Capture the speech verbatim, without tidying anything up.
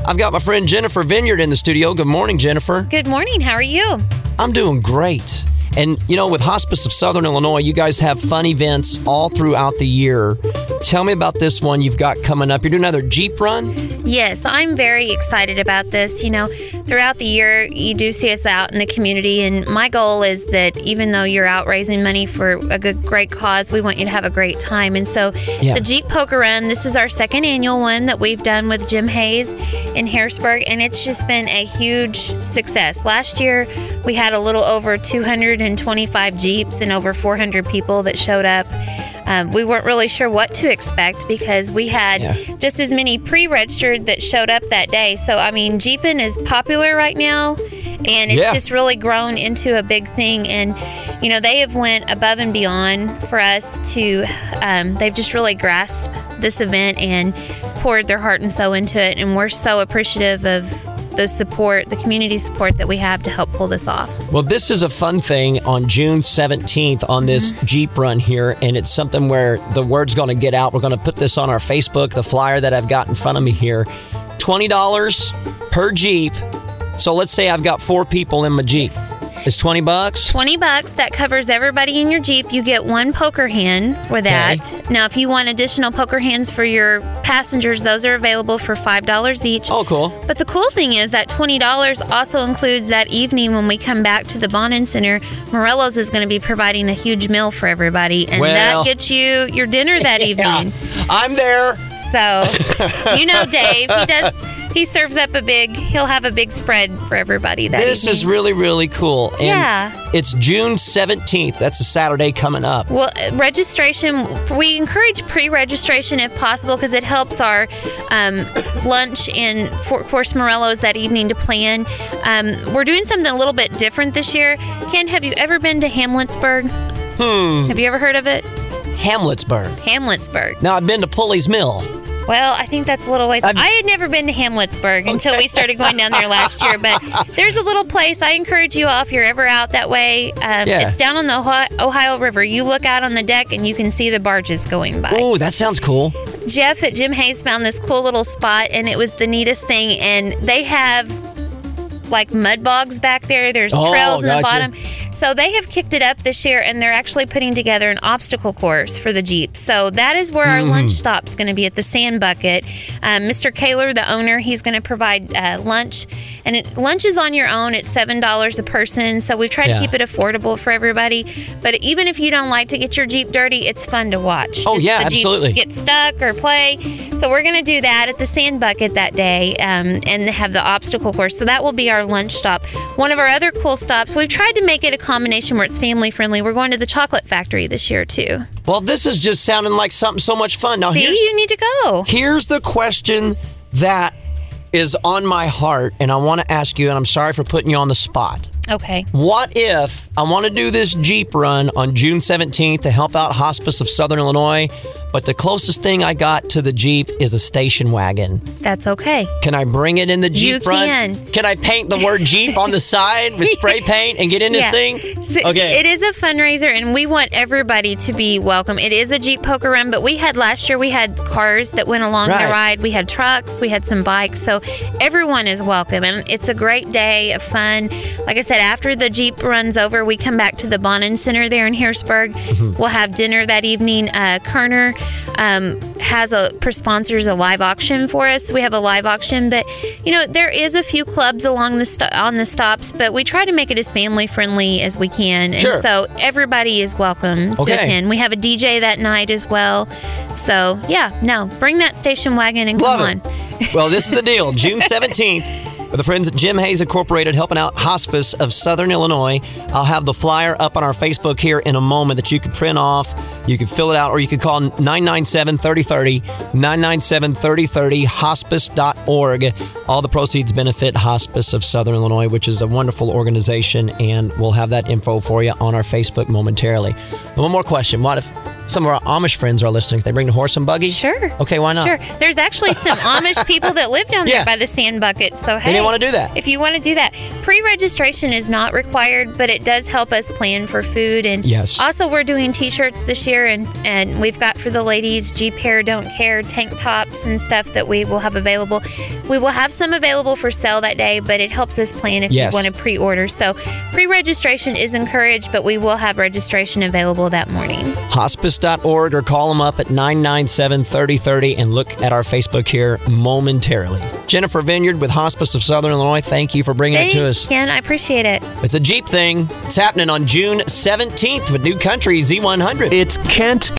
I've got my friend Jennifer Vineyard in the studio. Good morning, Jennifer. Good morning. How are you? I'm doing great. And, you know, with Hospice of Southern Illinois, you guys have fun events all throughout the year. Tell me about this one you've got coming up. You're doing another Jeep run? Yes, I'm very excited about this. You know, throughout the year, you do see us out in the community, and my goal is that even though you're out raising money for a good, great cause, we want you to have a great time. And so Yeah. the Jeep Poker Run, this is our second annual one that we've done with Jim Hayes in Harrisburg, and it's just been a huge success. Last year, we had a little over two hundred twenty-five Jeeps and over four hundred people that showed up. Um, we weren't really sure what to expect because we had Yeah. just as many pre-registered that showed up that day. So, I mean, Jeeping is popular right now, and it's Yeah. just really grown into a big thing. And, you know, they have went above and beyond for us to, um, they've just really grasped this event and poured their heart and soul into it. And we're so appreciative of the support, the community support that we have to help pull this off. Well, this is a fun thing on June seventeenth on this Mm-hmm. Jeep run here, and it's something where the word's going to get out. We're going to put this on our Facebook, the flyer that I've got in front of me here. twenty dollars per Jeep. So let's say I've got four people in my Jeep. It's twenty bucks? twenty bucks, that covers everybody in your Jeep. You get one poker hand for that. Okay. Now, if you want additional poker hands for your passengers, those are available for five dollars each. Oh, cool. But the cool thing is that twenty dollars also includes that evening when we come back to the Bonin Center. Morello's is going to be providing a huge meal for everybody, and Well. that gets you your dinner that evening. I'm there. So, you know Dave, he does... He serves up a big, he'll have a big spread for everybody that This evening. is really, really cool. And Yeah. it's June seventeenth. That's a Saturday coming up. Well, uh, registration, we encourage pre-registration if possible because it helps our um, lunch in Fort Course Morello's that evening to plan. Um, we're doing something a little bit different this year. Ken, have you ever been to Hamletsburg? Hmm. Have you ever heard of it? Hamletsburg. Hamletsburg. Now, I've been to Pulley's Mill. Well, I think that's a little ways. I've- I had never been to Hamletsburg until we started going down there last year, but there's a little place. I encourage you all, if you're ever out that way, um, Yeah. it's down on the Ohio, Ohio River. You look out on the deck and you can see the barges going by. Oh, that sounds cool. Jeff at Jim Hayes found this cool little spot, and it was the neatest thing. And they have like mud bogs back there. There's Oh, trails in the gotcha. bottom. So they have kicked it up this year, and they're actually putting together an obstacle course for the Jeep. So that is where our Mm. lunch stop's going to be, at the Sand Bucket. Um, Mister Kaler, the owner, he's going to provide uh, lunch. And it, lunch is on your own. It's seven dollars a person. So we try Yeah. to keep it affordable for everybody. But even if you don't like to get your Jeep dirty, it's fun to watch. Oh, Just yeah, the Jeeps absolutely. get stuck or play. So we're going to do that at the Sand Bucket that day, um, and have the obstacle course. So that will be our lunch stop. One of our other cool stops, we've tried to make it a combination where it's family friendly. We're going to the Chocolate Factory this year too. Well, this is just sounding like something so much fun. Now, See, here's, you need to go. here's the question that is on my heart, and I want to ask you, and I'm sorry for putting you on the spot. Okay. What if I want to do this Jeep run on June seventeenth to help out Hospice of Southern Illinois, but the closest thing I got to the Jeep is a station wagon? That's okay. Can I bring it in the Jeep You run? can. Can I paint the word Jeep on the side with spray paint and get in this Yeah. thing? So Okay. It is a fundraiser, and we want everybody to be welcome. It is a Jeep Poker Run, but we had last year, we had cars that went along Right. the ride. We had trucks, we had some bikes. So everyone is welcome, and it's a great day of fun. Like I said, after the Jeep run's over, we come back to the Bonin Center there in Harrisburg. Mm-hmm. We'll have dinner that evening. Uh, Kerner um, has a sponsors a live auction for us. We have a live auction, but you know there is a few clubs along the sto- on the stops, but we try to make it as family friendly as we can, and Sure. so everybody is welcome Okay. to attend. We have a D J that night as well. So yeah, no, bring that station wagon and Love come it. on. Well, this is the deal. June seventeenth, with the friends at Jim Hayes Incorporated helping out Hospice of Southern Illinois. I'll have the flyer up on our Facebook here in a moment that you can print off. You can fill it out, or you can call nine nine seven, three oh three oh, nine nine seven, three oh three oh, hospice dot org. All the proceeds benefit Hospice of Southern Illinois, which is a wonderful organization, and we'll have that info for you on our Facebook momentarily. One more question. What if some of our Amish friends are listening? They bring the horse and buggy? Sure. Okay, why not? Sure. There's actually some Amish people that live down there Yeah. by the Sand Bucket. So hey, They may want to do that. if you want to do that, pre-registration is not required, but it does help us plan for food. And Yes. also we're doing T-shirts this year, and and we've got for the ladies Jeep Hair Don't Care tank tops and stuff that we will have available. We will have some available for sale that day, but it helps us plan if Yes. you want to pre-order. So pre-registration is encouraged, but we will have registration available that morning. hospice dot org or call them up at nine nine seven, three oh three oh and look at our Facebook here momentarily. Jennifer Vineyard with Hospice of Southern Illinois, thank you for bringing Thanks, it to us. Ken. I appreciate it. It's a Jeep thing. It's happening on June seventeenth with New Country Z one hundred. It's Kent